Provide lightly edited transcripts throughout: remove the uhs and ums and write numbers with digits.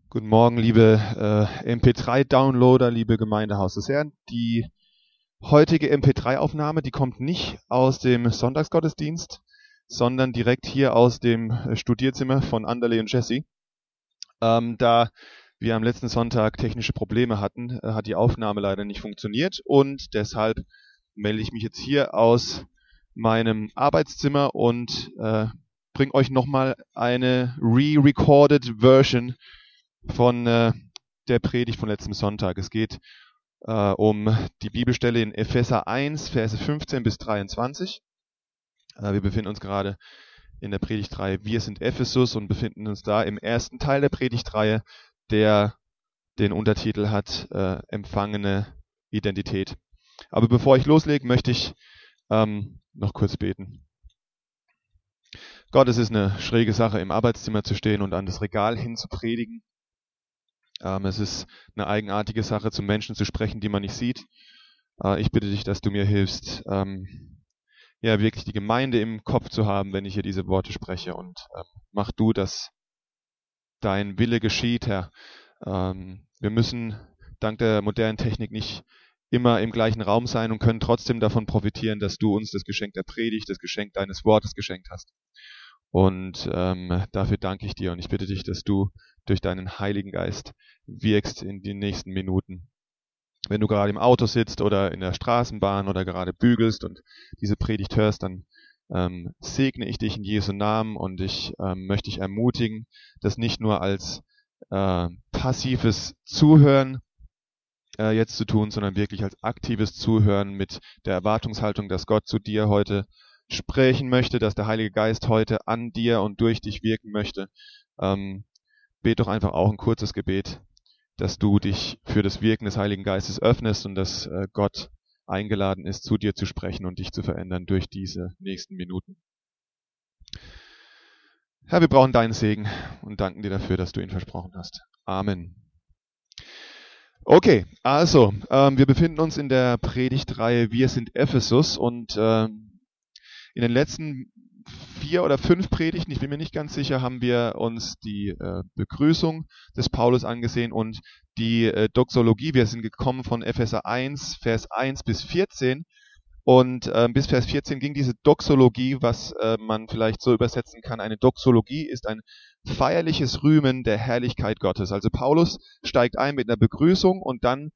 Guten Morgen, liebe MP3-Downloader, liebe Gemeindehaus des Herrn. Die heutige MP3-Aufnahme, die kommt nicht aus dem Sonntagsgottesdienst, sondern direkt hier aus dem Studierzimmer von Anderle und Jesse. Da wir am letzten Sonntag technische Probleme hatten, hat die Aufnahme leider nicht funktioniert und deshalb melde ich mich jetzt hier aus meinem Arbeitszimmer und bringe euch nochmal eine re-recorded Version von der Predigt von letztem Sonntag. Es geht um die Bibelstelle in Epheser 1, Verse 15 bis 23. Wir befinden uns gerade in der Predigtreihe Wir sind Ephesus und befinden uns da im ersten Teil der Predigtreihe, der den Untertitel hat Empfangene Identität. Aber bevor ich loslege, möchte ich noch kurz beten. Gott, es ist eine schräge Sache, im Arbeitszimmer zu stehen und an das Regal hin zu predigen. Es ist eine eigenartige Sache, zu Menschen zu sprechen, die man nicht sieht. Ich bitte dich, dass du mir hilfst, wirklich die Gemeinde im Kopf zu haben, wenn ich hier diese Worte spreche. Und mach du, dass dein Wille geschieht, Herr. Wir müssen dank der modernen Technik nicht immer im gleichen Raum sein und können trotzdem davon profitieren, dass du uns das Geschenk der Predigt, das Geschenk deines Wortes geschenkt hast. Und dafür danke ich dir und ich bitte dich, dass du durch deinen Heiligen Geist wirkst in den nächsten Minuten. Wenn du gerade im Auto sitzt oder in der Straßenbahn oder gerade bügelst und diese Predigt hörst, dann segne ich dich in Jesu Namen und ich möchte dich ermutigen, das nicht nur als passives Zuhören jetzt zu tun, sondern wirklich als aktives Zuhören mit der Erwartungshaltung, dass Gott zu dir heute sprechen möchte, dass der Heilige Geist heute an dir und durch dich wirken möchte. Bet doch einfach auch ein kurzes Gebet, dass du dich für das Wirken des Heiligen Geistes öffnest und dass Gott eingeladen ist, zu dir zu sprechen und dich zu verändern durch diese nächsten Minuten. Herr, wir brauchen deinen Segen und danken dir dafür, dass du ihn versprochen hast. Amen. Okay, also, wir befinden uns in der Predigtreihe Wir sind Ephesus und in den letzten 4 oder 5 Predigten, ich bin mir nicht ganz sicher, haben wir uns die Begrüßung des Paulus angesehen und die Doxologie. Wir sind gekommen von Epheser 1, Vers 1 bis 14 und bis Vers 14 ging diese Doxologie, was man vielleicht so übersetzen kann. Eine Doxologie ist ein feierliches Rühmen der Herrlichkeit Gottes. Also Paulus steigt ein mit einer Begrüßung und dann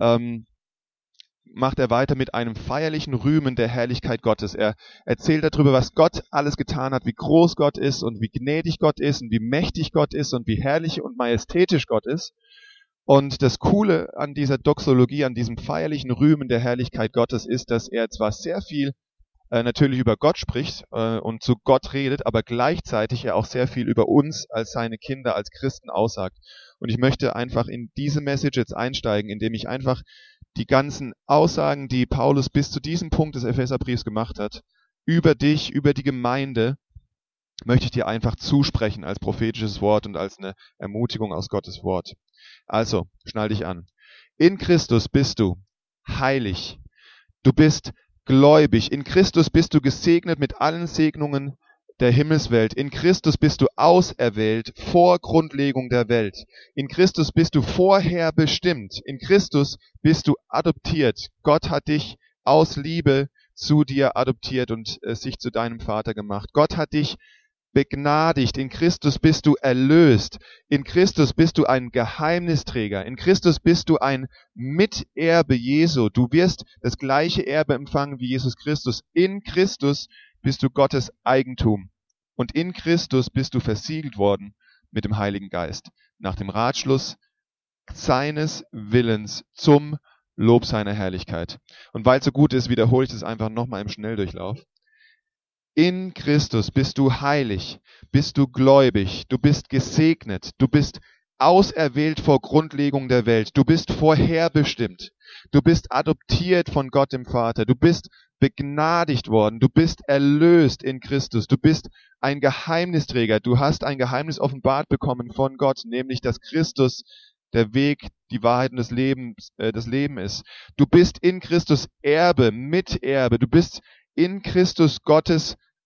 macht er weiter mit einem feierlichen Rühmen der Herrlichkeit Gottes. Er erzählt darüber, was Gott alles getan hat, wie groß Gott ist und wie gnädig Gott ist und wie mächtig Gott ist und wie herrlich und majestätisch Gott ist. Und das Coole an dieser Doxologie, an diesem feierlichen Rühmen der Herrlichkeit Gottes ist, dass er zwar sehr viel natürlich über Gott spricht und zu Gott redet, aber gleichzeitig er auch sehr viel über uns als seine Kinder, als Christen aussagt. Und ich möchte einfach in diese Message jetzt einsteigen, indem ich einfach die ganzen Aussagen, die Paulus bis zu diesem Punkt des Epheserbriefs gemacht hat, über dich, über die Gemeinde, möchte ich dir einfach zusprechen als prophetisches Wort und als eine Ermutigung aus Gottes Wort. Also, schnall dich an. In Christus bist du heilig. Du bist gläubig. In Christus bist du gesegnet mit allen Segnungen der Himmelswelt. In Christus bist du auserwählt vor Grundlegung der Welt. In Christus bist du vorher bestimmt. In Christus bist du adoptiert. Gott hat dich aus Liebe zu dir adoptiert und sich zu deinem Vater gemacht. Gott hat dich begnadigt. In Christus bist du erlöst. In Christus bist du ein Geheimnisträger. In Christus bist du ein Miterbe Jesu. Du wirst das gleiche Erbe empfangen wie Jesus Christus. In Christus bist du Gottes Eigentum. Und in Christus bist du versiegelt worden mit dem Heiligen Geist, nach dem Ratschluss seines Willens zum Lob seiner Herrlichkeit. Und weil es so gut ist, wiederhole ich das einfach nochmal im Schnelldurchlauf. In Christus bist du heilig, bist du gläubig, du bist gesegnet, du bist auserwählt vor Grundlegung der Welt, du bist vorherbestimmt, du bist adoptiert von Gott dem Vater, du bist begnadigt worden, du bist erlöst in Christus, du bist ein Geheimnisträger, du hast ein Geheimnis offenbart bekommen von Gott, nämlich dass Christus der Weg, die Wahrheit und das Leben ist. Du bist in Christus Erbe, Miterbe, du bist in Christus Gottes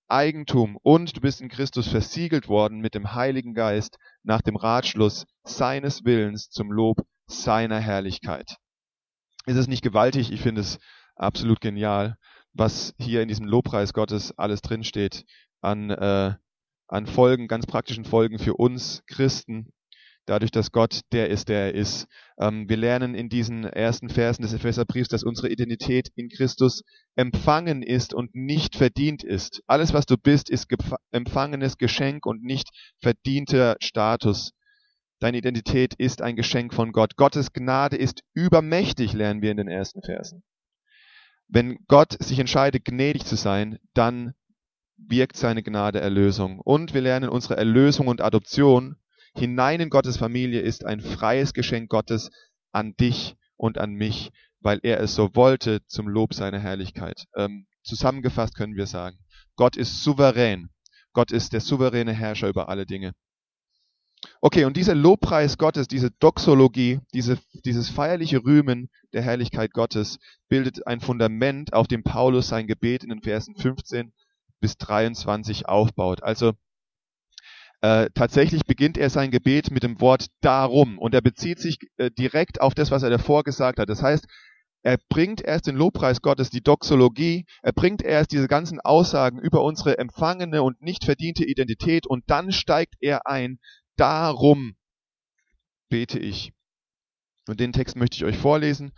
Eigentum und du bist in Christus versiegelt worden mit dem Heiligen Geist nach dem Ratschluss seines Willens zum Lob seiner Herrlichkeit. Ist es nicht gewaltig? Ich finde es absolut genial, was hier in diesem Lobpreis Gottes alles drinsteht an Folgen, ganz praktischen Folgen für uns Christen, dadurch, dass Gott der ist, der er ist. Wir lernen in diesen ersten Versen des Epheserbriefs, dass unsere Identität in Christus empfangen ist und nicht verdient ist. Alles, was du bist, ist empfangenes Geschenk und nicht verdienter Status. Deine Identität ist ein Geschenk von Gott. Gottes Gnade ist übermächtig, lernen wir in den ersten Versen. Wenn Gott sich entscheidet, gnädig zu sein, dann wirkt seine Gnade Erlösung. Und wir lernen, unsere Erlösung und Adoption hinein in Gottes Familie ist ein freies Geschenk Gottes an dich und an mich, weil er es so wollte zum Lob seiner Herrlichkeit. Zusammengefasst können wir sagen, Gott ist souverän. Gott ist der souveräne Herrscher über alle Dinge. Okay, und dieser Lobpreis Gottes, diese Doxologie, dieses feierliche Rühmen der Herrlichkeit Gottes bildet ein Fundament, auf dem Paulus sein Gebet in den Versen 15 bis 23 aufbaut. Also tatsächlich beginnt er sein Gebet mit dem Wort darum und er bezieht sich direkt auf das, was er davor gesagt hat. Das heißt, er bringt erst den Lobpreis Gottes, die Doxologie, er bringt erst diese ganzen Aussagen über unsere empfangene und nicht verdiente Identität und dann steigt er ein, darum bete ich. Und den Text möchte ich euch vorlesen,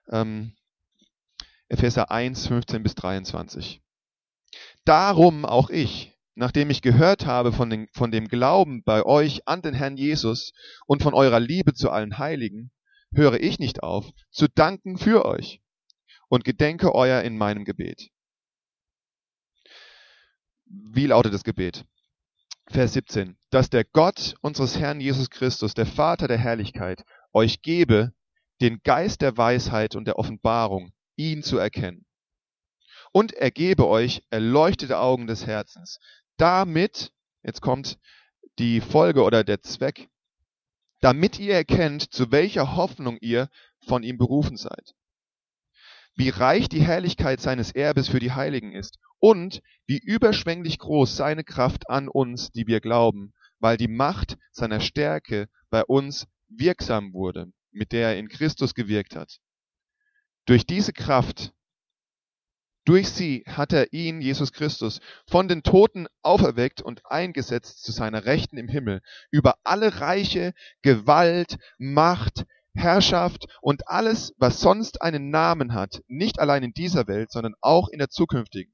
Epheser 1, 15 bis 23. Darum auch ich, nachdem ich gehört habe von dem Glauben bei euch an den Herrn Jesus und von eurer Liebe zu allen Heiligen, höre ich nicht auf, zu danken für euch und gedenke euer in meinem Gebet. Wie lautet das Gebet? Vers 17. Dass der Gott unseres Herrn Jesus Christus, der Vater der Herrlichkeit, euch gebe, den Geist der Weisheit und der Offenbarung, ihn zu erkennen. Und er gebe euch erleuchtete Augen des Herzens, damit, jetzt kommt die Folge oder der Zweck, damit ihr erkennt, zu welcher Hoffnung ihr von ihm berufen seid, wie reich die Herrlichkeit seines Erbes für die Heiligen ist und wie überschwänglich groß seine Kraft an uns, die wir glauben, weil die Macht seiner Stärke bei uns wirksam wurde, mit der er in Christus gewirkt hat. Durch diese Kraft, durch sie hat er ihn, Jesus Christus, von den Toten auferweckt und eingesetzt zu seiner Rechten im Himmel, über alle Reiche, Gewalt, Macht, Herrschaft und alles, was sonst einen Namen hat, nicht allein in dieser Welt, sondern auch in der zukünftigen.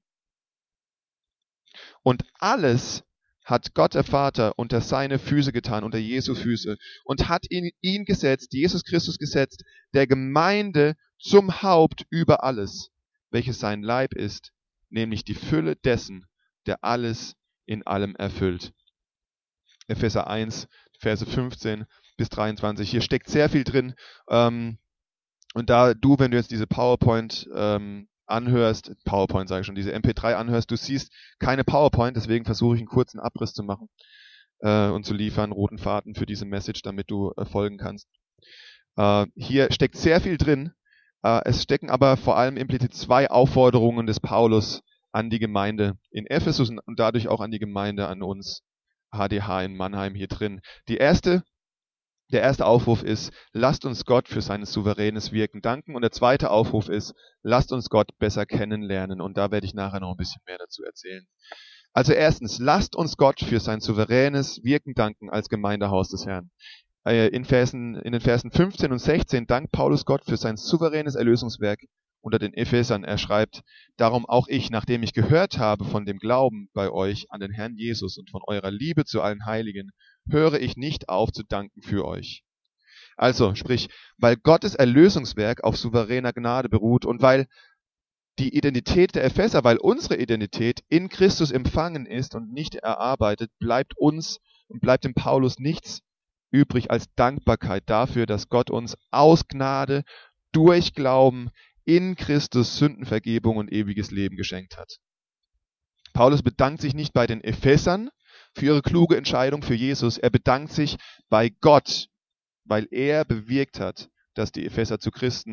Und alles hat Gott der Vater unter seine Füße getan, unter Jesu Füße, und hat ihn gesetzt, Jesus Christus gesetzt, der Gemeinde zum Haupt über alles, welches sein Leib ist, nämlich die Fülle dessen, der alles in allem erfüllt. Epheser 1, Verse 15 bis 23. Hier steckt sehr viel drin. Und da du, wenn du jetzt diese PowerPoint anhörst, diese MP3 anhörst, du siehst keine PowerPoint, deswegen versuche ich einen kurzen Abriss zu machen und zu liefern, roten Faden für diese Message, damit du folgen kannst. Hier steckt sehr viel drin. Es stecken aber vor allem implizit zwei Aufforderungen des Paulus an die Gemeinde in Ephesus und dadurch auch an die Gemeinde, an uns, HDH in Mannheim hier drin. Der erste Aufruf ist, lasst uns Gott für sein souveränes Wirken danken. Und der zweite Aufruf ist, lasst uns Gott besser kennenlernen. Und da werde ich nachher noch ein bisschen mehr dazu erzählen. Also erstens, lasst uns Gott für sein souveränes Wirken danken als Gemeindehaus des Herrn. In den Versen 15 und 16 dankt Paulus Gott für sein souveränes Erlösungswerk unter den Ephesern. Er schreibt, darum auch ich, nachdem ich gehört habe von dem Glauben bei euch an den Herrn Jesus und von eurer Liebe zu allen Heiligen, höre ich nicht auf zu danken für euch. Also, sprich, weil Gottes Erlösungswerk auf souveräner Gnade beruht und weil die Identität der Epheser, weil unsere Identität in Christus empfangen ist und nicht erarbeitet, bleibt dem Paulus nichts übrig als Dankbarkeit dafür, dass Gott uns aus Gnade durch Glauben in Christus Sündenvergebung und ewiges Leben geschenkt hat. Paulus bedankt sich nicht bei den Ephesern für ihre kluge Entscheidung für Jesus. Er bedankt sich bei Gott, weil er bewirkt hat, dass die Epheser zu Christen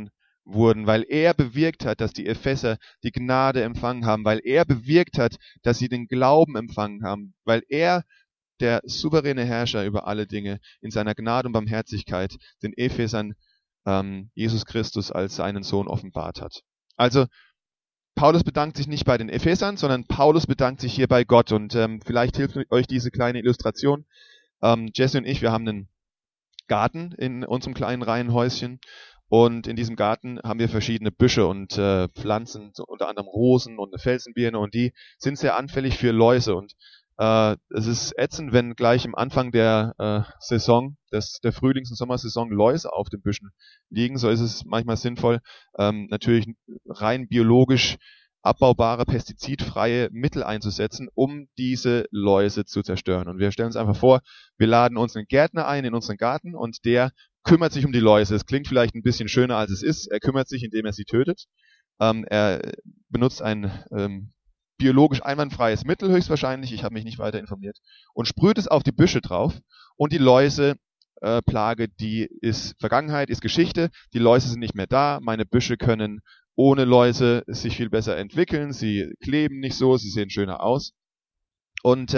wurden, weil er bewirkt hat, dass die Epheser die Gnade empfangen haben, weil er bewirkt hat, dass sie den Glauben empfangen haben, weil er, der souveräne Herrscher über alle Dinge, in seiner Gnade und Barmherzigkeit den Ephesern Jesus Christus als seinen Sohn offenbart hat. Also Paulus bedankt sich nicht bei den Ephesern, sondern Paulus bedankt sich hier bei Gott. Und vielleicht hilft euch diese kleine Illustration. Jesse und ich, wir haben einen Garten in unserem kleinen Reihenhäuschen. Und in diesem Garten haben wir verschiedene Büsche und Pflanzen, so unter anderem Rosen und eine Felsenbirne. Und die sind sehr anfällig für Läuse. Und es ist ätzend, wenn gleich am Anfang der Saison, der Frühlings- und Sommersaison, Läuse auf den Büschen liegen. So ist es manchmal sinnvoll, natürlich rein biologisch abbaubare, pestizidfreie Mittel einzusetzen, um diese Läuse zu zerstören. Und wir stellen uns einfach vor, wir laden uns einen Gärtner ein in unseren Garten und der kümmert sich um die Läuse. Es klingt vielleicht ein bisschen schöner, als es ist. Er kümmert sich, indem er sie tötet. Er benutzt ein biologisch einwandfreies Mittel höchstwahrscheinlich, ich habe mich nicht weiter informiert, und sprüht es auf die Büsche drauf und die Läuseplage, die ist Vergangenheit, ist Geschichte, die Läuse sind nicht mehr da, meine Büsche können ohne Läuse sich viel besser entwickeln, sie kleben nicht so, sie sehen schöner aus. Und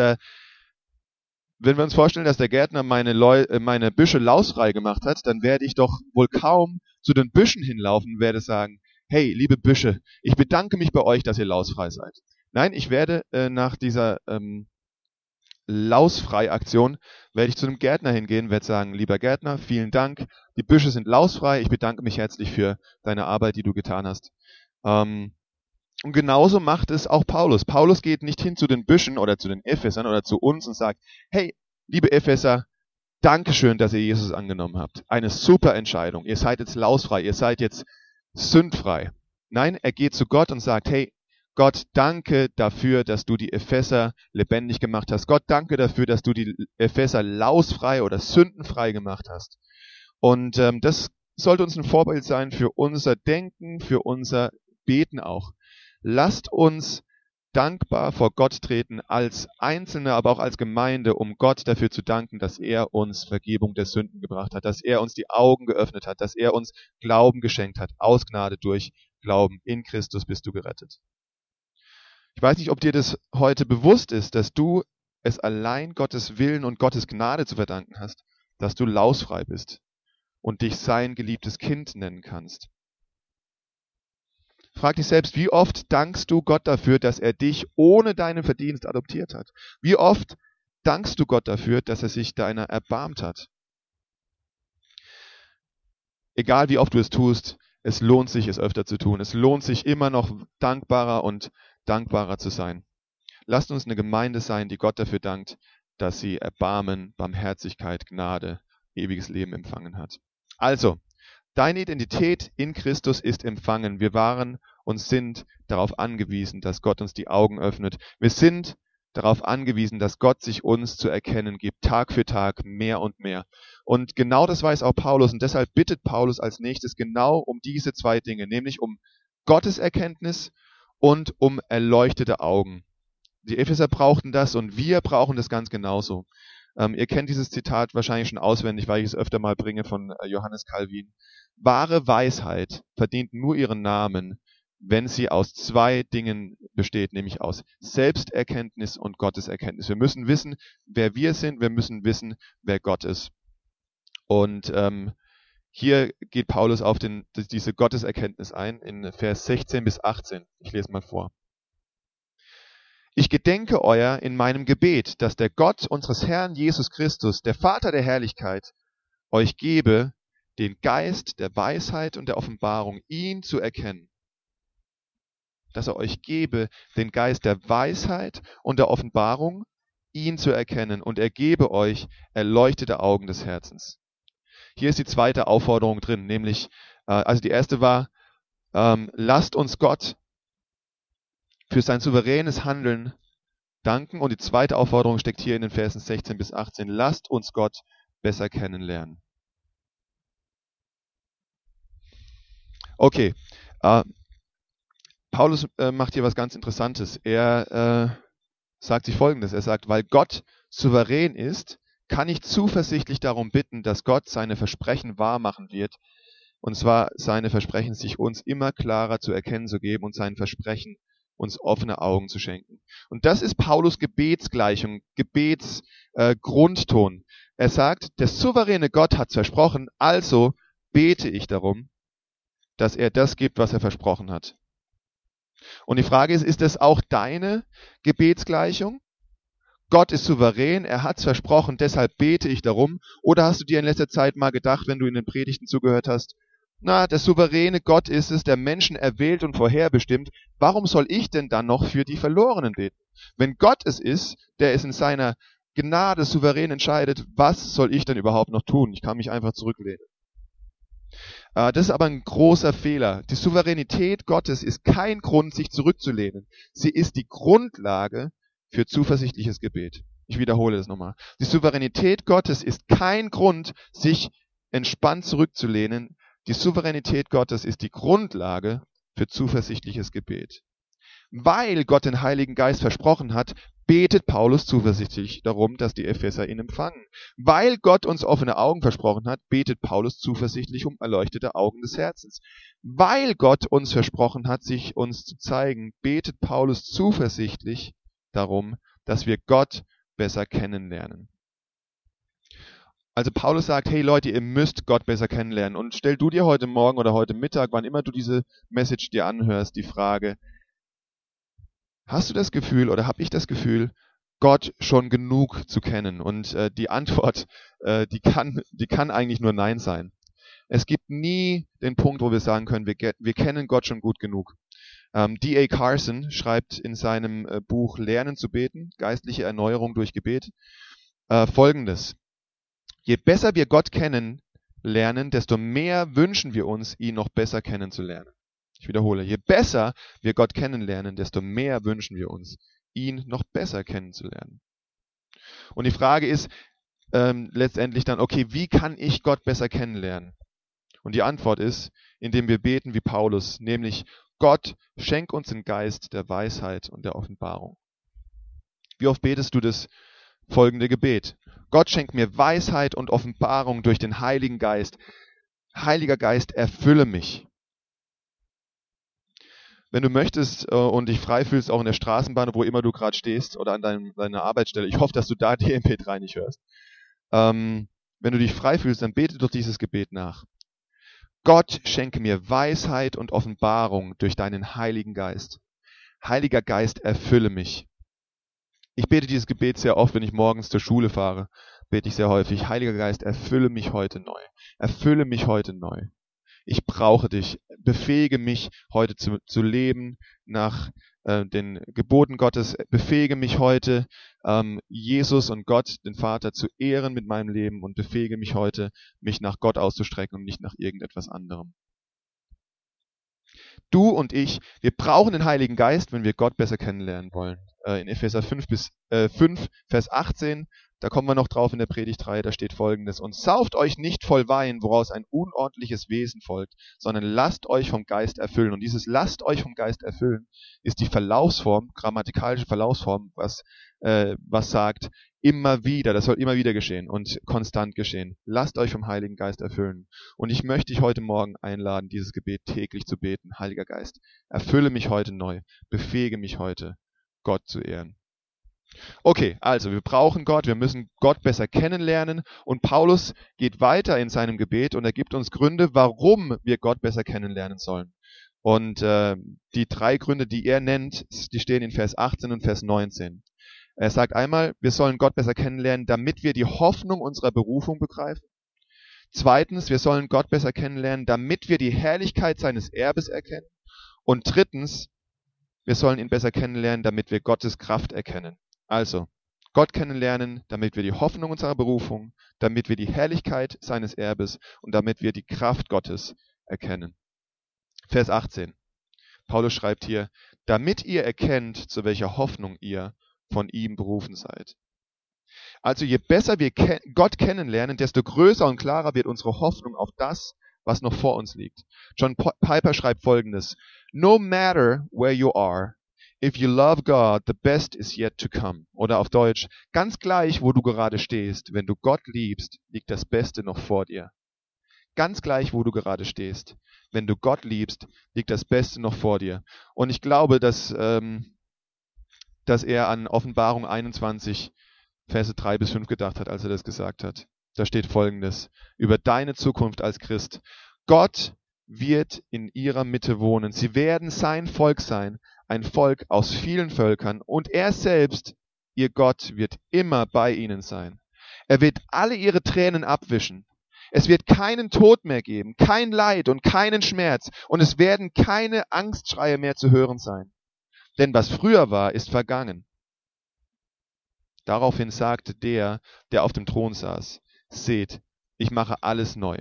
wenn wir uns vorstellen, dass der Gärtner meine Büsche lausfrei gemacht hat, dann werde ich doch wohl kaum zu den Büschen hinlaufen und werde sagen, hey, liebe Büsche, ich bedanke mich bei euch, dass ihr lausfrei seid. Nein, ich werde nach dieser Lausfrei-Aktion, werde ich zu einem Gärtner hingehen, werde sagen, lieber Gärtner, vielen Dank, die Büsche sind lausfrei, ich bedanke mich herzlich für deine Arbeit, die du getan hast. Und genauso macht es auch Paulus. Paulus geht nicht hin zu den Büschen oder zu den Ephesern oder zu uns und sagt, hey, liebe Epheser, Dankeschön, dass ihr Jesus angenommen habt. Eine super Entscheidung. Ihr seid jetzt lausfrei, ihr seid jetzt sündfrei. Nein, er geht zu Gott und sagt, hey, Gott, danke dafür, dass du die Epheser lebendig gemacht hast. Gott, danke dafür, dass du die Epheser lausfrei oder sündenfrei gemacht hast. Und das sollte uns ein Vorbild sein für unser Denken, für unser Beten auch. Lasst uns dankbar vor Gott treten als Einzelne, aber auch als Gemeinde, um Gott dafür zu danken, dass er uns Vergebung der Sünden gebracht hat, dass er uns die Augen geöffnet hat, dass er uns Glauben geschenkt hat. Aus Gnade durch Glauben. In Christus bist du gerettet. Ich weiß nicht, ob dir das heute bewusst ist, dass du es allein Gottes Willen und Gottes Gnade zu verdanken hast, dass du lausfrei bist und dich sein geliebtes Kind nennen kannst. Frag dich selbst, wie oft dankst du Gott dafür, dass er dich ohne deinen Verdienst adoptiert hat? Wie oft dankst du Gott dafür, dass er sich deiner erbarmt hat? Egal wie oft du es tust, es lohnt sich, es öfter zu tun. Es lohnt sich immer noch dankbarer und dankbarer zu sein. Lasst uns eine Gemeinde sein, die Gott dafür dankt, dass sie Erbarmen, Barmherzigkeit, Gnade, ewiges Leben empfangen hat. Also, deine Identität in Christus ist empfangen. Wir waren und sind darauf angewiesen, dass Gott uns die Augen öffnet. Wir sind darauf angewiesen, dass Gott sich uns zu erkennen gibt, Tag für Tag mehr und mehr. Und genau das weiß auch Paulus. Und deshalb bittet Paulus als nächstes genau um diese zwei Dinge, nämlich um Gottes Erkenntnis und um erleuchtete Augen. Die Epheser brauchten das und wir brauchen das ganz genauso. Ihr kennt dieses Zitat wahrscheinlich schon auswendig, weil ich es öfter mal bringe von Johannes Calvin. Wahre Weisheit verdient nur ihren Namen, wenn sie aus zwei Dingen besteht, nämlich aus Selbsterkenntnis und Gotteserkenntnis. Wir müssen wissen, wer wir sind, wir müssen wissen, wer Gott ist. Und hier geht Paulus auf diese Gotteserkenntnis ein, in Vers 16 bis 18. Ich lese mal vor. Ich gedenke euer in meinem Gebet, dass der Gott unseres Herrn Jesus Christus, der Vater der Herrlichkeit, euch gebe, den Geist der Weisheit und der Offenbarung, ihn zu erkennen. Dass er euch gebe, den Geist der Weisheit und der Offenbarung, ihn zu erkennen, und er gebe euch erleuchtete Augen des Herzens. Hier ist die zweite Aufforderung drin, nämlich, also die erste war, lasst uns Gott für sein souveränes Handeln danken, und die zweite Aufforderung steckt hier in den Versen 16 bis 18, lasst uns Gott besser kennenlernen. Okay, Paulus macht hier was ganz Interessantes. Er sagt sich Folgendes, er sagt, weil Gott souverän ist, kann ich zuversichtlich darum bitten, dass Gott seine Versprechen wahrmachen wird, Und zwar seine Versprechen, sich uns immer klarer zu erkennen zu geben und sein Versprechen, uns offene Augen zu schenken. Und das ist Paulus Gebetsgleichung, Grundton. Er sagt, der souveräne Gott hat versprochen, also bete ich darum, dass er das gibt, was er versprochen hat. Und die Frage ist das auch deine Gebetsgleichung? Gott ist souverän, er hat es versprochen, deshalb bete ich darum. Oder hast du dir in letzter Zeit mal gedacht, wenn du in den Predigten zugehört hast, na, der souveräne Gott ist es, der Menschen erwählt und vorherbestimmt. Warum soll ich denn dann noch für die Verlorenen beten? Wenn Gott es ist, der es in seiner Gnade souverän entscheidet, was soll ich denn überhaupt noch tun? Ich kann mich einfach zurücklehnen. Das ist aber ein großer Fehler. Die Souveränität Gottes ist kein Grund, sich zurückzulehnen. Sie ist die Grundlage für zuversichtliches Gebet. Ich wiederhole das nochmal. Die Souveränität Gottes ist kein Grund, sich entspannt zurückzulehnen. Die Souveränität Gottes ist die Grundlage für zuversichtliches Gebet. Weil Gott den Heiligen Geist versprochen hat, betet Paulus zuversichtlich darum, dass die Epheser ihn empfangen. Weil Gott uns offene Augen versprochen hat, betet Paulus zuversichtlich um erleuchtete Augen des Herzens. Weil Gott uns versprochen hat, sich uns zu zeigen, betet Paulus zuversichtlich darum, dass wir Gott besser kennenlernen. Also Paulus sagt, hey Leute, ihr müsst Gott besser kennenlernen. Und stell du dir heute Morgen oder heute Mittag, wann immer du diese Message dir anhörst, die Frage, hast du das Gefühl oder habe ich das Gefühl, Gott schon genug zu kennen? Und die Antwort, die kann eigentlich nur Nein sein. Es gibt nie den Punkt, wo wir sagen können, wir kennen Gott schon gut genug. D.A. Carson schreibt in seinem Buch Lernen zu beten, geistliche Erneuerung durch Gebet, Folgendes. Je besser wir Gott kennenlernen, desto mehr wünschen wir uns, ihn noch besser kennenzulernen. Ich wiederhole, je besser wir Gott kennenlernen, desto mehr wünschen wir uns, ihn noch besser kennenzulernen. Und die Frage ist letztendlich dann, okay, wie kann ich Gott besser kennenlernen? Und die Antwort ist, indem wir beten wie Paulus, nämlich Gott, schenk uns den Geist der Weisheit und der Offenbarung. Wie oft betest du das folgende Gebet? Gott, schenk mir Weisheit und Offenbarung durch den Heiligen Geist. Heiliger Geist, erfülle mich. Wenn du möchtest und dich frei fühlst, auch in der Straßenbahn, wo immer du gerade stehst oder an deiner Arbeitsstelle, ich hoffe, dass du da die MP3 nicht hörst. Wenn du dich frei fühlst, dann bete doch dieses Gebet nach. Gott, schenke mir Weisheit und Offenbarung durch deinen Heiligen Geist. Heiliger Geist, erfülle mich. Ich bete dieses Gebet sehr oft, wenn ich morgens zur Schule fahre, bete ich sehr häufig. Heiliger Geist, erfülle mich heute neu. Erfülle mich heute neu. Ich brauche dich. Befähige mich, heute zu leben nach den Geboten Gottes. Befähige mich heute, Jesus und Gott, den Vater, zu ehren mit meinem Leben und befähige mich heute, mich nach Gott auszustrecken und nicht nach irgendetwas anderem. Du und ich, wir brauchen den Heiligen Geist, wenn wir Gott besser kennenlernen wollen. In Epheser 5, Vers 18, da kommen wir noch drauf in der Predigtreihe, da steht Folgendes. Und sauft euch nicht voll Wein, woraus ein unordentliches Wesen folgt, sondern lasst euch vom Geist erfüllen. Und dieses lasst euch vom Geist erfüllen ist die Verlaufsform, grammatikalische Verlaufsform, was sagt, immer wieder, das soll immer wieder geschehen und konstant geschehen. Lasst euch vom Heiligen Geist erfüllen. Und ich möchte dich heute Morgen einladen, dieses Gebet täglich zu beten. Heiliger Geist, erfülle mich heute neu, befähige mich heute, Gott zu ehren. Okay, also wir brauchen Gott, wir müssen Gott besser kennenlernen und Paulus geht weiter in seinem Gebet und er gibt uns Gründe, warum wir Gott besser kennenlernen sollen. Und die 3 Gründe, die er nennt, die stehen in Vers 18 und Vers 19. Er sagt einmal, wir sollen Gott besser kennenlernen, damit wir die Hoffnung unserer Berufung begreifen. Zweitens, wir sollen Gott besser kennenlernen, damit wir die Herrlichkeit seines Erbes erkennen. Und drittens, wir sollen ihn besser kennenlernen, damit wir Gottes Kraft erkennen. Also, Gott kennenlernen, damit wir die Hoffnung unserer Berufung, damit wir die Herrlichkeit seines Erbes und damit wir die Kraft Gottes erkennen. Vers 18. Paulus schreibt hier, damit ihr erkennt, zu welcher Hoffnung ihr von ihm berufen seid. Also je besser wir Gott kennenlernen, desto größer und klarer wird unsere Hoffnung auf das, was noch vor uns liegt. John Piper schreibt Folgendes: No matter where you are, if you love God, the best is yet to come. Oder auf Deutsch, ganz gleich, wo du gerade stehst, wenn du Gott liebst, liegt das Beste noch vor dir. Ganz gleich, wo du gerade stehst. Wenn du Gott liebst, liegt das Beste noch vor dir. Und ich glaube, dass er an Offenbarung 21, Verse 3 bis 5 gedacht hat, als er das gesagt hat. Da steht Folgendes über deine Zukunft als Christ. Gott wird in ihrer Mitte wohnen. Sie werden sein Volk sein, ein Volk aus vielen Völkern. Und er selbst, ihr Gott, wird immer bei ihnen sein. Er wird alle ihre Tränen abwischen. Es wird keinen Tod mehr geben, kein Leid und keinen Schmerz. Und es werden keine Angstschreie mehr zu hören sein. Denn was früher war, ist vergangen. Daraufhin sagte der auf dem Thron saß, seht, ich mache alles neu.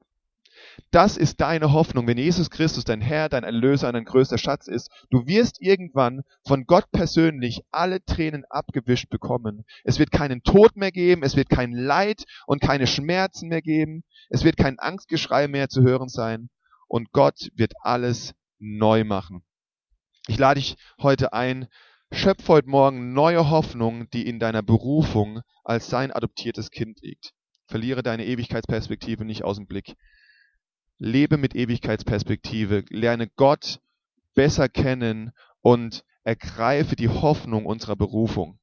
Das ist deine Hoffnung, wenn Jesus Christus dein Herr, dein Erlöser und dein größter Schatz ist. Du wirst irgendwann von Gott persönlich alle Tränen abgewischt bekommen. Es wird keinen Tod mehr geben, es wird kein Leid und keine Schmerzen mehr geben. Es wird kein Angstgeschrei mehr zu hören sein. Und Gott wird alles neu machen. Ich lade dich heute ein, schöpf heute Morgen neue Hoffnung, die in deiner Berufung als sein adoptiertes Kind liegt. Verliere deine Ewigkeitsperspektive nicht aus dem Blick. Lebe mit Ewigkeitsperspektive, lerne Gott besser kennen und ergreife die Hoffnung unserer Berufung,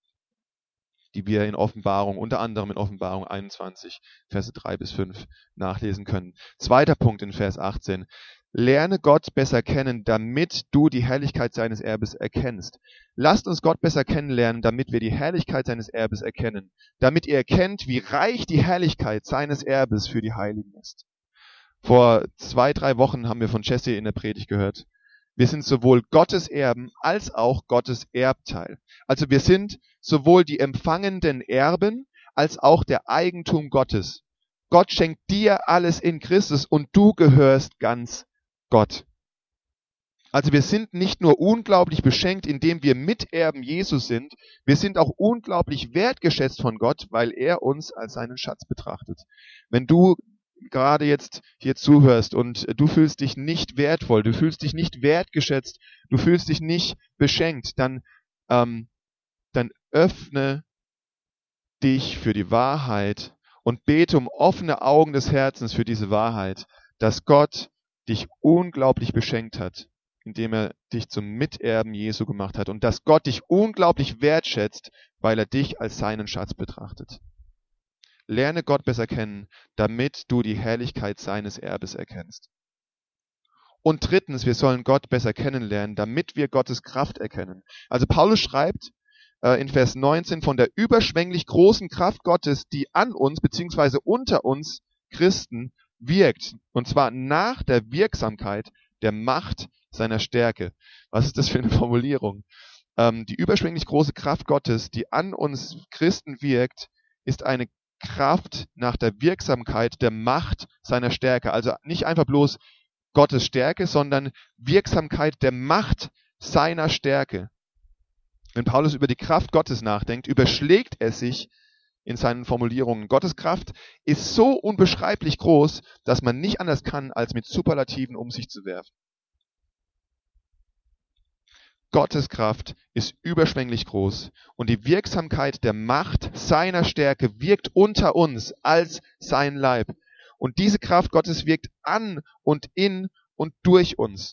die wir in Offenbarung, unter anderem in Offenbarung 21, Verse 3 bis 5 nachlesen können. Zweiter Punkt in Vers 18. Lerne Gott besser kennen, damit du die Herrlichkeit seines Erbes erkennst. Lasst uns Gott besser kennenlernen, damit wir die Herrlichkeit seines Erbes erkennen. Damit ihr erkennt, wie reich die Herrlichkeit seines Erbes für die Heiligen ist. Vor 2-3 Wochen haben wir von Jesse in der Predigt gehört. Wir sind sowohl Gottes Erben als auch Gottes Erbteil. Also wir sind sowohl die empfangenden Erben als auch der Eigentum Gottes. Gott schenkt dir alles in Christus und du gehörst ganz Gott. Also wir sind nicht nur unglaublich beschenkt, indem wir Miterben Jesus sind, wir sind auch unglaublich wertgeschätzt von Gott, weil er uns als seinen Schatz betrachtet. Wenn du gerade jetzt hier zuhörst und du fühlst dich nicht wertvoll, du fühlst dich nicht wertgeschätzt, du fühlst dich nicht beschenkt, dann öffne dich für die Wahrheit und bete um offene Augen des Herzens für diese Wahrheit, dass Gott dich unglaublich beschenkt hat, indem er dich zum Miterben Jesu gemacht hat und dass Gott dich unglaublich wertschätzt, weil er dich als seinen Schatz betrachtet. Lerne Gott besser kennen, damit du die Herrlichkeit seines Erbes erkennst. Und drittens, wir sollen Gott besser kennenlernen, damit wir Gottes Kraft erkennen. Also Paulus schreibt in Vers 19 von der überschwänglich großen Kraft Gottes, die an uns bzw. unter uns Christen wirkt. Und zwar nach der Wirksamkeit der Macht seiner Stärke. Was ist das für eine Formulierung? Die überschwänglich große Kraft Gottes, die an uns Christen wirkt, ist eine Kraft nach der Wirksamkeit der Macht seiner Stärke. Also nicht einfach bloß Gottes Stärke, sondern Wirksamkeit der Macht seiner Stärke. Wenn Paulus über die Kraft Gottes nachdenkt, überschlägt er sich in seinen Formulierungen. Gottes Kraft ist so unbeschreiblich groß, dass man nicht anders kann, als mit Superlativen um sich zu werfen. Gottes Kraft ist überschwänglich groß und die Wirksamkeit der Macht seiner Stärke wirkt unter uns als sein Leib. Und diese Kraft Gottes wirkt an und in und durch uns.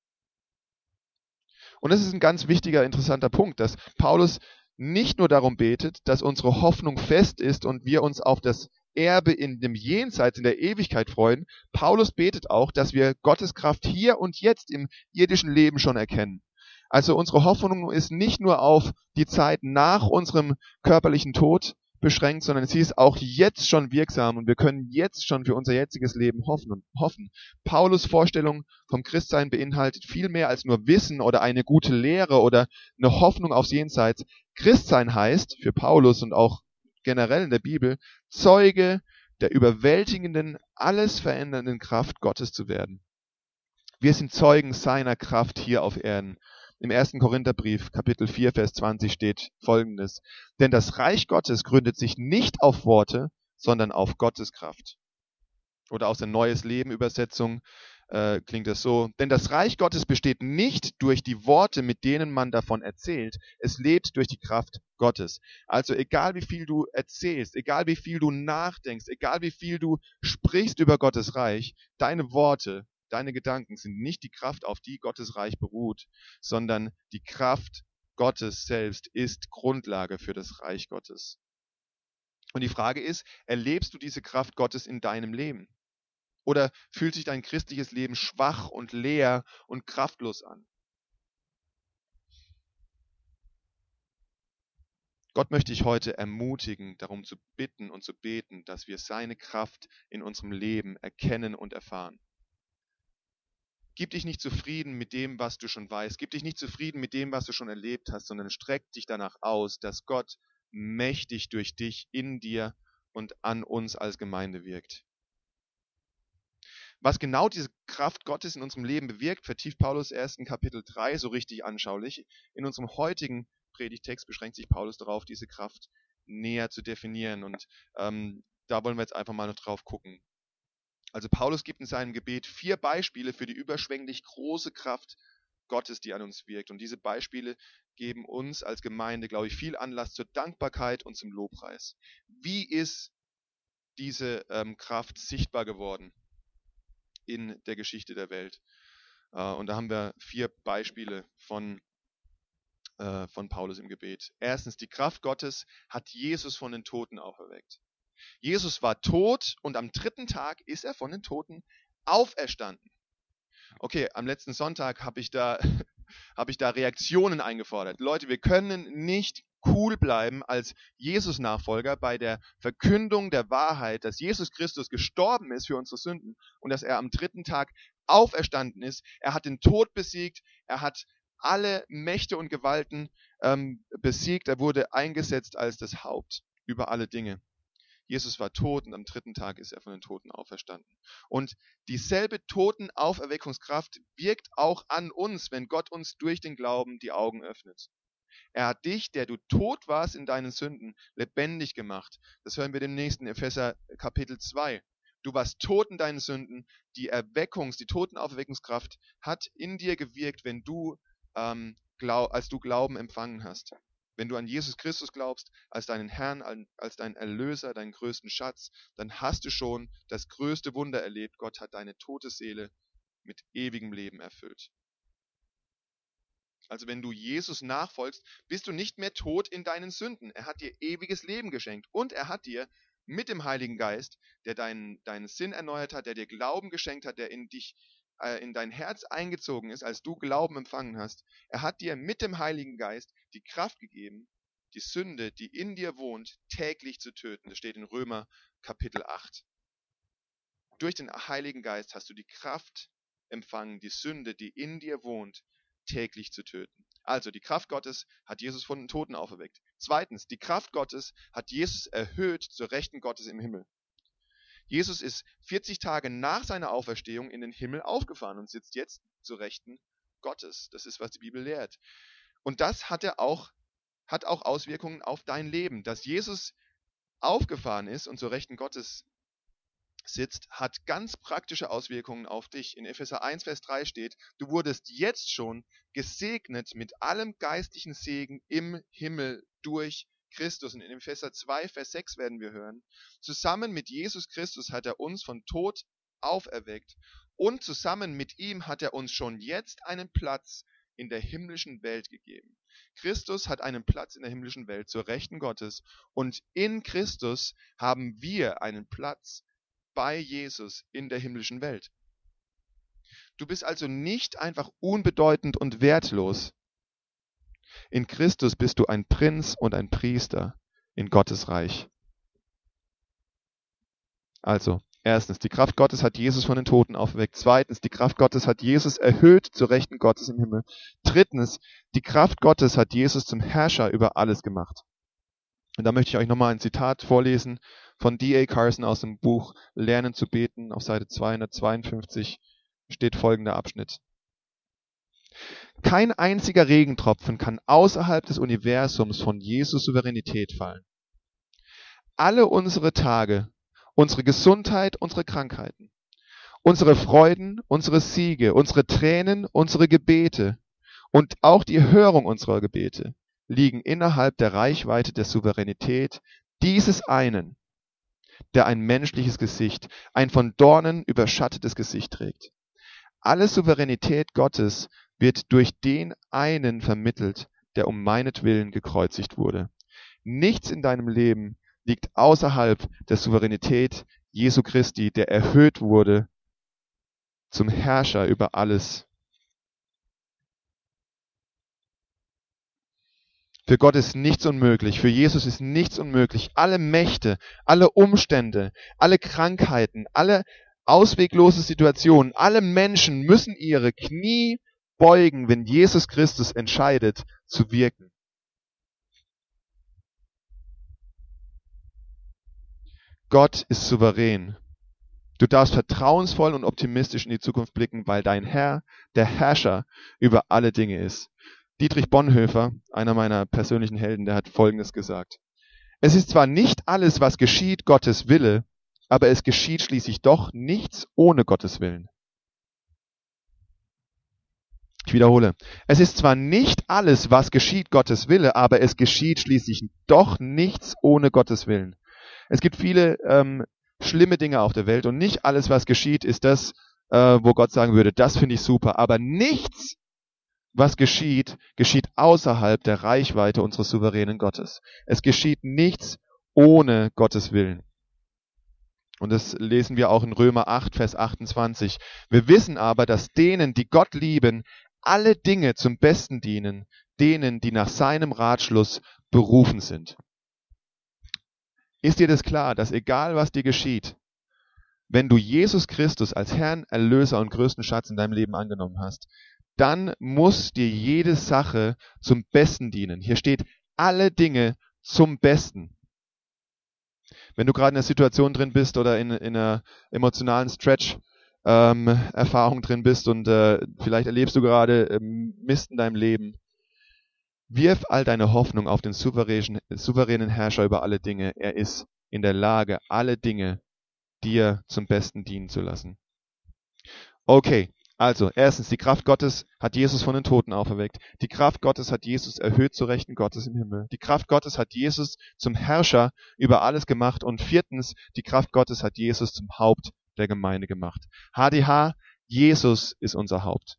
Und das ist ein ganz wichtiger, interessanter Punkt, dass Paulus nicht nur darum betet, dass unsere Hoffnung fest ist und wir uns auf das Erbe in dem Jenseits, in der Ewigkeit freuen. Paulus betet auch, dass wir Gottes Kraft hier und jetzt im irdischen Leben schon erkennen. Also unsere Hoffnung ist nicht nur auf die Zeit nach unserem körperlichen Tod beschränkt, sondern sie ist auch jetzt schon wirksam und wir können jetzt schon für unser jetziges Leben hoffen. Paulus' Vorstellung vom Christsein beinhaltet viel mehr als nur Wissen oder eine gute Lehre oder eine Hoffnung aufs Jenseits. Christsein heißt für Paulus und auch generell in der Bibel, Zeuge der überwältigenden, alles verändernden Kraft Gottes zu werden. Wir sind Zeugen seiner Kraft hier auf Erden. Im 1. Korintherbrief, Kapitel 4, Vers 20 steht Folgendes. Denn das Reich Gottes gründet sich nicht auf Worte, sondern auf Gottes Kraft. Oder aus der Neues Leben Übersetzung, klingt das so: Denn das Reich Gottes besteht nicht durch die Worte, mit denen man davon erzählt. Es lebt durch die Kraft Gottes. Also egal wie viel du erzählst, egal wie viel du nachdenkst, egal wie viel du sprichst über Gottes Reich, deine Worte, deine Gedanken sind nicht die Kraft, auf die Gottes Reich beruht, sondern die Kraft Gottes selbst ist Grundlage für das Reich Gottes. Und die Frage ist, erlebst du diese Kraft Gottes in deinem Leben? Oder fühlt sich dein christliches Leben schwach und leer und kraftlos an? Gott möchte dich heute ermutigen, darum zu bitten und zu beten, dass wir seine Kraft in unserem Leben erkennen und erfahren. Gib dich nicht zufrieden mit dem, was du schon weißt. Gib dich nicht zufrieden mit dem, was du schon erlebt hast, sondern streck dich danach aus, dass Gott mächtig durch dich, in dir und an uns als Gemeinde wirkt. Was genau diese Kraft Gottes in unserem Leben bewirkt, vertieft Paulus erst in Kapitel 3 so richtig anschaulich. In unserem heutigen Predigtext beschränkt sich Paulus darauf, diese Kraft näher zu definieren. Und da wollen wir jetzt einfach mal noch drauf gucken. Also Paulus gibt in seinem Gebet 4 Beispiele für die überschwänglich große Kraft Gottes, die an uns wirkt. Und diese Beispiele geben uns als Gemeinde, glaube ich, viel Anlass zur Dankbarkeit und zum Lobpreis. Wie ist diese Kraft sichtbar geworden in der Geschichte der Welt? Und da haben wir 4 Beispiele von Paulus im Gebet. Erstens, die Kraft Gottes hat Jesus von den Toten auferweckt. Jesus war tot und am 3. Tag ist er von den Toten auferstanden. Okay, am letzten Sonntag habe ich da Reaktionen eingefordert. Leute, wir können nicht cool bleiben als Jesus-Nachfolger bei der Verkündung der Wahrheit, dass Jesus Christus gestorben ist für unsere Sünden und dass er am 3. Tag auferstanden ist. Er hat den Tod besiegt, er hat alle Mächte und Gewalten besiegt, er wurde eingesetzt als das Haupt über alle Dinge. Jesus war tot und am 3. Tag ist er von den Toten auferstanden. Und dieselbe Totenauferweckungskraft wirkt auch an uns, wenn Gott uns durch den Glauben die Augen öffnet. Er hat dich, der du tot warst in deinen Sünden, lebendig gemacht. Das hören wir demnächst in Epheser Kapitel 2. Du warst tot in deinen Sünden. Die Totenauferweckungskraft hat in dir gewirkt, wenn du, als du Glauben empfangen hast. Wenn du an Jesus Christus glaubst, als deinen Herrn, als deinen Erlöser, deinen größten Schatz, dann hast du schon das größte Wunder erlebt. Gott hat deine tote Seele mit ewigem Leben erfüllt. Also wenn du Jesus nachfolgst, bist du nicht mehr tot in deinen Sünden. Er hat dir ewiges Leben geschenkt und er hat dir mit dem Heiligen Geist, der deinen Sinn erneuert hat, der dir Glauben geschenkt hat, der in dein Herz eingezogen ist, als du Glauben empfangen hast. Er hat dir mit dem Heiligen Geist die Kraft gegeben, die Sünde, die in dir wohnt, täglich zu töten. Das steht in Römer Kapitel 8. Durch den Heiligen Geist hast du die Kraft empfangen, die Sünde, die in dir wohnt, täglich zu töten. Also die Kraft Gottes hat Jesus von den Toten auferweckt. Zweitens, die Kraft Gottes hat Jesus erhöht zur Rechten Gottes im Himmel. Jesus ist 40 Tage nach seiner Auferstehung in den Himmel aufgefahren und sitzt jetzt zur Rechten Gottes. Das ist, was die Bibel lehrt. Und das hat auch Auswirkungen auf dein Leben. Dass Jesus aufgefahren ist und zur Rechten Gottes sitzt, hat ganz praktische Auswirkungen auf dich. In Epheser 1, Vers 3 steht, du wurdest jetzt schon gesegnet mit allem geistlichen Segen im Himmel durch Christus. Und in Epheser 2, Vers 6 werden wir hören, zusammen mit Jesus Christus hat er uns von Tod auferweckt und zusammen mit ihm hat er uns schon jetzt einen Platz in der himmlischen Welt gegeben. Christus hat einen Platz in der himmlischen Welt zur Rechten Gottes und in Christus haben wir einen Platz bei Jesus in der himmlischen Welt. Du bist also nicht einfach unbedeutend und wertlos. In Christus bist du ein Prinz und ein Priester in Gottes Reich. Also, erstens, die Kraft Gottes hat Jesus von den Toten auferweckt. Zweitens, die Kraft Gottes hat Jesus erhöht zur Rechten Gottes im Himmel. Drittens, die Kraft Gottes hat Jesus zum Herrscher über alles gemacht. Und da möchte ich euch nochmal ein Zitat vorlesen von D.A. Carson aus dem Buch Lernen zu beten. Auf Seite 252 steht folgender Abschnitt. Kein einziger Regentropfen kann außerhalb des Universums von Jesu Souveränität fallen. Alle unsere Tage, unsere Gesundheit, unsere Krankheiten, Unsere Freuden, unsere Siege, unsere Tränen, unsere Gebete und auch die Hörung unserer Gebete liegen innerhalb der Reichweite der Souveränität dieses einen, der ein menschliches Gesicht, ein von Dornen überschattetes Gesicht trägt. Alle Souveränität Gottes wird durch den einen vermittelt, der um meinetwillen gekreuzigt wurde. Nichts in deinem Leben liegt außerhalb der Souveränität Jesu Christi, der erhöht wurde zum Herrscher über alles. Für Gott ist nichts unmöglich, für Jesus ist nichts unmöglich. Alle Mächte, alle Umstände, alle Krankheiten, alle ausweglose Situationen, alle Menschen müssen ihre Knie beugen, wenn Jesus Christus entscheidet zu wirken. Gott ist souverän. Du darfst vertrauensvoll und optimistisch in die Zukunft blicken, weil dein Herr der Herrscher über alle Dinge ist. Dietrich Bonhoeffer, einer meiner persönlichen Helden, der hat Folgendes gesagt. Es ist zwar nicht alles, was geschieht, Gottes Wille, aber es geschieht schließlich doch nichts ohne Gottes Willen. Ich wiederhole. Es ist zwar nicht alles, was geschieht, Gottes Wille, aber es geschieht schließlich doch nichts ohne Gottes Willen. Es gibt viele schlimme Dinge auf der Welt und nicht alles, was geschieht, ist das, wo Gott sagen würde, das finde ich super. Aber nichts, was geschieht, geschieht außerhalb der Reichweite unseres souveränen Gottes. Es geschieht nichts ohne Gottes Willen. Und das lesen wir auch in Römer 8, Vers 28. Wir wissen aber, dass denen, die Gott lieben, alle Dinge zum Besten dienen, denen, die nach seinem Ratschluss berufen sind. Ist dir das klar, dass egal was dir geschieht, wenn du Jesus Christus als Herrn, Erlöser und größten Schatz in deinem Leben angenommen hast, dann muss dir jede Sache zum Besten dienen. Hier steht, alle Dinge zum Besten. Wenn du gerade in einer Situation drin bist oder in einer emotionalen Stretch-Erfahrung drin bist und vielleicht erlebst du gerade Mist in deinem Leben, wirf all deine Hoffnung auf den souveränen Herrscher über alle Dinge. Er ist in der Lage, alle Dinge dir zum Besten dienen zu lassen. Okay, also erstens, die Kraft Gottes hat Jesus von den Toten auferweckt. Die Kraft Gottes hat Jesus erhöht zu Rechten Gottes im Himmel. Die Kraft Gottes hat Jesus zum Herrscher über alles gemacht. Und viertens, die Kraft Gottes hat Jesus zum Haupt der Gemeinde gemacht. HDH, Jesus ist unser Haupt.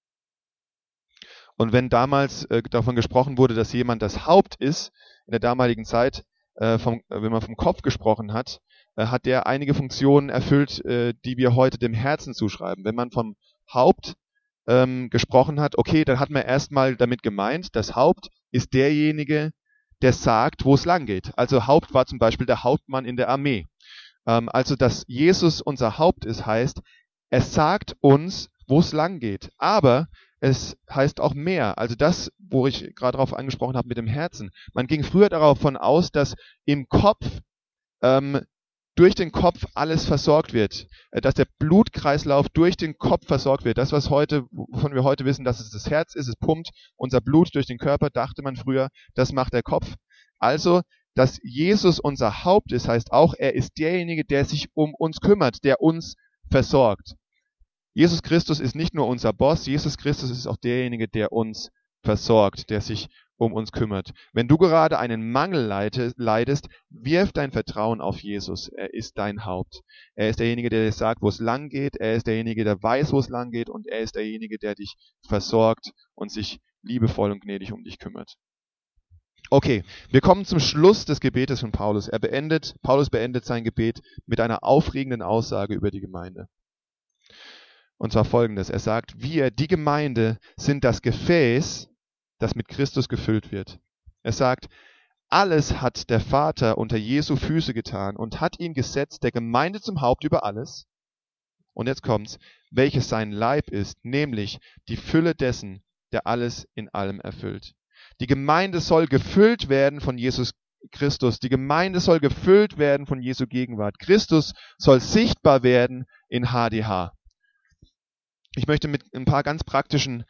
Und wenn damals davon gesprochen wurde, dass jemand das Haupt ist, in der damaligen Zeit, wenn man vom Kopf gesprochen hat, hat der einige Funktionen erfüllt, die wir heute dem Herzen zuschreiben. Wenn man vom Haupt gesprochen hat, okay, dann hat man erstmal damit gemeint, das Haupt ist derjenige, der sagt, wo es lang geht. Also Haupt war zum Beispiel der Hauptmann in der Armee. Also, dass Jesus unser Haupt ist, heißt, er sagt uns, wo es lang geht. Aber es heißt auch mehr. Also das, wo ich gerade darauf angesprochen habe mit dem Herzen. Man ging früher davon aus, dass im Kopf, durch den Kopf alles versorgt wird. Dass der Blutkreislauf durch den Kopf versorgt wird. Das, wovon wir heute wissen, dass es das Herz ist, es pumpt unser Blut durch den Körper, dachte man früher, das macht der Kopf. Also, dass Jesus unser Haupt ist, heißt auch, er ist derjenige, der sich um uns kümmert, der uns versorgt. Jesus Christus ist nicht nur unser Boss, Jesus Christus ist auch derjenige, der uns versorgt, der sich um uns kümmert. Wenn du gerade einen Mangel leidest, wirf dein Vertrauen auf Jesus. Er ist dein Haupt. Er ist derjenige, der dir sagt, wo es lang geht. Er ist derjenige, der weiß, wo es lang geht. Und er ist derjenige, der dich versorgt und sich liebevoll und gnädig um dich kümmert. Okay, wir kommen zum Schluss des Gebetes von Paulus. Paulus beendet sein Gebet mit einer aufregenden Aussage über die Gemeinde. Und zwar folgendes. Er sagt, wir, die Gemeinde, sind das Gefäß, das mit Christus gefüllt wird. Er sagt, alles hat der Vater unter Jesu Füße getan und hat ihn gesetzt, der Gemeinde zum Haupt über alles. Und jetzt kommt's, welches sein Leib ist, nämlich die Fülle dessen, der alles in allem erfüllt. Die Gemeinde soll gefüllt werden von Jesus Christus. Die Gemeinde soll gefüllt werden von Jesu Gegenwart. Christus soll sichtbar werden in HDH. Ich möchte mit ein paar ganz praktischen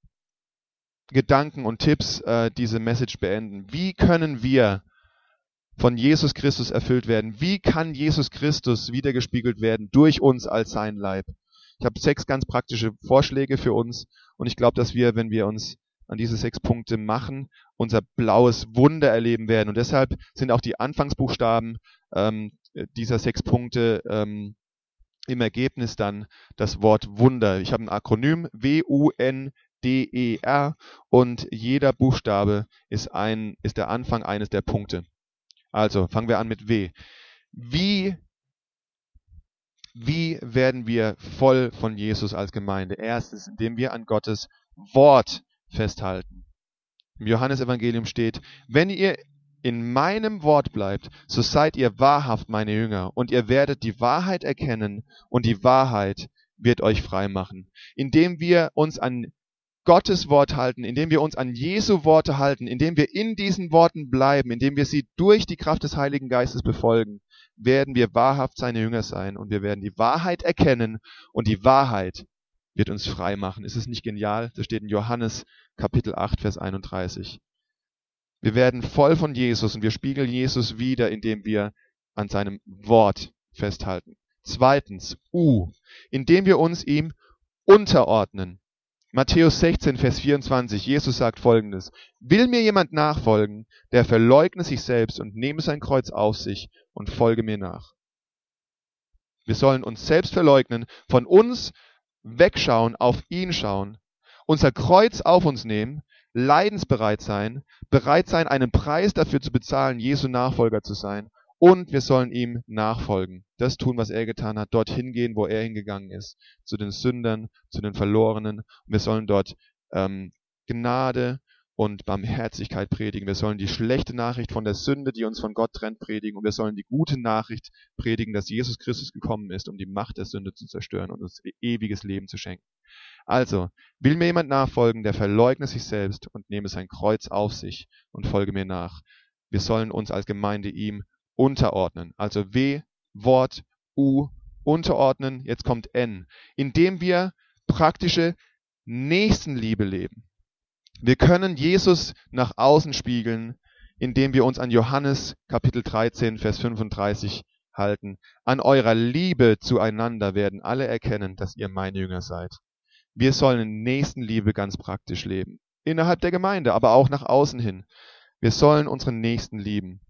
Gedanken und Tipps diese Message beenden. Wie können wir von Jesus Christus erfüllt werden? Wie kann Jesus Christus wiedergespiegelt werden durch uns als sein Leib? Ich habe 6 ganz praktische Vorschläge für uns und ich glaube, dass wir, wenn wir uns an diese 6 Punkte machen, unser blaues Wunder erleben werden. Und deshalb sind auch die Anfangsbuchstaben dieser 6 Punkte im Ergebnis dann das Wort Wunder. Ich habe ein Akronym WUNDER und jeder Buchstabe ist der Anfang eines der Punkte. Also fangen wir an mit W. Wie werden wir voll von Jesus als Gemeinde? Erstens, indem wir an Gottes Wort festhalten. Im Johannesevangelium steht, wenn ihr in meinem Wort bleibt, so seid ihr wahrhaft meine Jünger und ihr werdet die Wahrheit erkennen und die Wahrheit wird euch frei machen. Indem wir uns an Gottes Wort halten, indem wir uns an Jesu Worte halten, indem wir in diesen Worten bleiben, indem wir sie durch die Kraft des Heiligen Geistes befolgen, werden wir wahrhaft seine Jünger sein und wir werden die Wahrheit erkennen und die Wahrheit wird uns frei machen. Ist es nicht genial? Das steht in Johannes Kapitel 8, Vers 31. Wir werden voll von Jesus und wir spiegeln Jesus wider, indem wir an seinem Wort festhalten. Zweitens, indem wir uns ihm unterordnen. Matthäus 16, Vers 24, Jesus sagt Folgendes: Will mir jemand nachfolgen, der verleugne sich selbst und nehme sein Kreuz auf sich und folge mir nach. Wir sollen uns selbst verleugnen, von uns wegschauen, auf ihn schauen, unser Kreuz auf uns nehmen, leidensbereit sein, einen Preis dafür zu bezahlen, Jesu Nachfolger zu sein. Und wir sollen ihm nachfolgen. Das tun, was er getan hat, dorthin gehen, wo er hingegangen ist. Zu den Sündern, zu den Verlorenen. Und wir sollen dort Gnade und Barmherzigkeit predigen. Wir sollen die schlechte Nachricht von der Sünde, die uns von Gott trennt, predigen. Und wir sollen die gute Nachricht predigen, dass Jesus Christus gekommen ist, um die Macht der Sünde zu zerstören und uns ewiges Leben zu schenken. Also, will mir jemand nachfolgen, der verleugne sich selbst und nehme sein Kreuz auf sich und folge mir nach. Wir sollen uns als Gemeinde ihm unterordnen. Also W, Wort, U, unterordnen, jetzt kommt N. Indem wir praktische Nächstenliebe leben. Wir können Jesus nach außen spiegeln, indem wir uns an Johannes Kapitel 13, Vers 35 halten. An eurer Liebe zueinander werden alle erkennen, dass ihr meine Jünger seid. Wir sollen Nächstenliebe ganz praktisch leben. Innerhalb der Gemeinde, aber auch nach außen hin. Wir sollen unseren Nächsten lieben.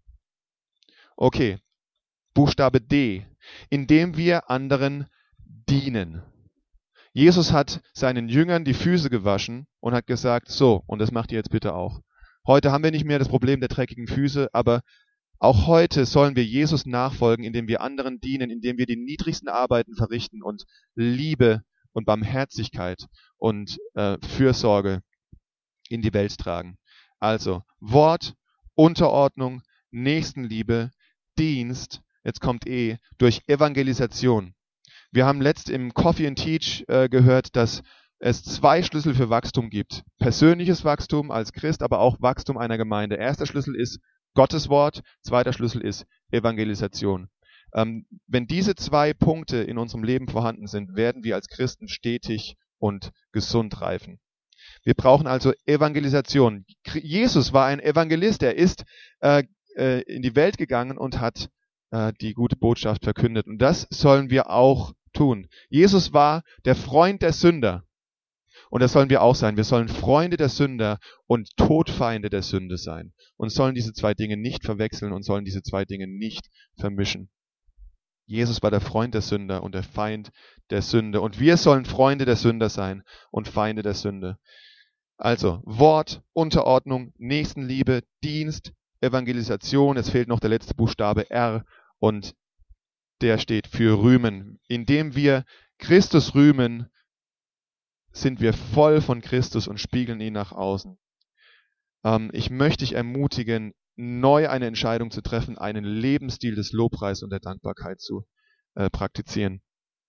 Okay, Buchstabe D. Indem wir anderen dienen. Jesus hat seinen Jüngern die Füße gewaschen und hat gesagt, so, und das macht ihr jetzt bitte auch. Heute haben wir nicht mehr das Problem der dreckigen Füße, aber auch heute sollen wir Jesus nachfolgen, indem wir anderen dienen, indem wir die niedrigsten Arbeiten verrichten und Liebe und Barmherzigkeit und Fürsorge in die Welt tragen. Also Wort, Unterordnung, Nächstenliebe, Dienst, jetzt kommt durch Evangelisation. Wir haben letzt im Coffee and Teach gehört, dass es 2 Schlüssel für Wachstum gibt. Persönliches Wachstum als Christ, aber auch Wachstum einer Gemeinde. Erster Schlüssel ist Gottes Wort, zweiter Schlüssel ist Evangelisation. Wenn diese 2 Punkte in unserem Leben vorhanden sind, werden wir als Christen stetig und gesund reifen. Wir brauchen also Evangelisation. Jesus war ein Evangelist, er ist in die Welt gegangen und hat die gute Botschaft verkündet. Und das sollen wir auch tun. Jesus war der Freund der Sünder. Und das sollen wir auch sein. Wir sollen Freunde der Sünder und Todfeinde der Sünde sein. Und sollen diese 2 Dinge nicht verwechseln und sollen diese 2 Dinge nicht vermischen. Jesus war der Freund der Sünder und der Feind der Sünde. Und wir sollen Freunde der Sünder sein und Feinde der Sünde. Also Wort, Unterordnung, Nächstenliebe, Dienst, Evangelisation. Es fehlt noch der letzte Buchstabe R und der steht für Rühmen. Indem wir Christus rühmen, sind wir voll von Christus und spiegeln ihn nach außen. Ich möchte dich ermutigen, neu eine Entscheidung zu treffen, einen Lebensstil des Lobpreis und der Dankbarkeit zu praktizieren.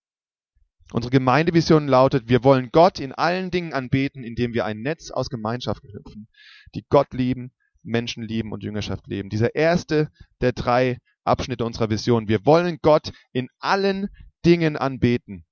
Unsere Gemeindevision lautet, wir wollen Gott in allen Dingen anbeten, indem wir ein Netz aus Gemeinschaft knüpfen, die Gott lieben, Menschen lieben und Jüngerschaft leben. Dieser erste der 3 Abschnitte unserer Vision. Wir wollen Gott in allen Dingen anbeten.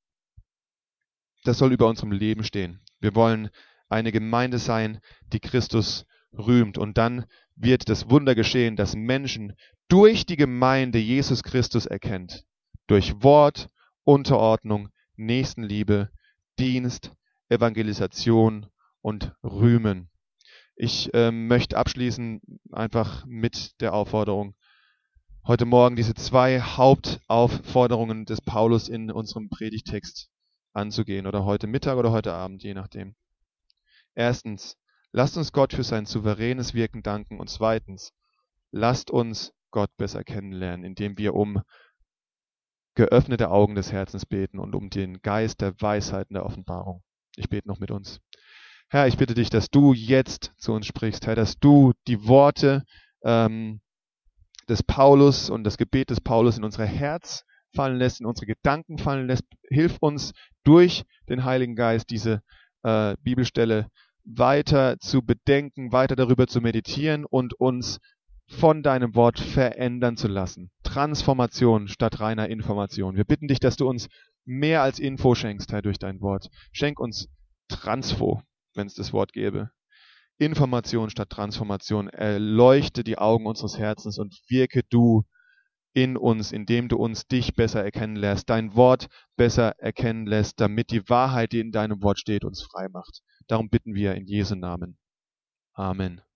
Das soll über unserem Leben stehen. Wir wollen eine Gemeinde sein, die Christus rühmt. Und dann wird das Wunder geschehen, dass Menschen durch die Gemeinde Jesus Christus erkennt. Durch Wort, Unterordnung, Nächstenliebe, Dienst, Evangelisation und Rühmen. Ich möchte abschließen einfach mit der Aufforderung, heute Morgen diese 2 Hauptaufforderungen des Paulus in unserem Predigtext anzugehen oder heute Mittag oder heute Abend, je nachdem. Erstens, lasst uns Gott für sein souveränes Wirken danken und zweitens, lasst uns Gott besser kennenlernen, indem wir um geöffnete Augen des Herzens beten und um den Geist der Weisheit und der Offenbarung. Ich bete noch mit uns. Herr, ich bitte dich, dass du jetzt zu uns sprichst, Herr, dass du die Worte des Paulus und das Gebet des Paulus in unser Herz fallen lässt, in unsere Gedanken fallen lässt. Hilf uns durch den Heiligen Geist diese Bibelstelle weiter zu bedenken, weiter darüber zu meditieren und uns von deinem Wort verändern zu lassen. Transformation statt reiner Information. Wir bitten dich, dass du uns mehr als Info schenkst, Herr, durch dein Wort. Schenk uns Transfo, wenn es das Wort gäbe. Information statt Transformation. Erleuchte die Augen unseres Herzens und wirke du in uns, indem du uns dich besser erkennen lässt, dein Wort besser erkennen lässt, damit die Wahrheit, die in deinem Wort steht, uns frei macht. Darum bitten wir in Jesu Namen. Amen.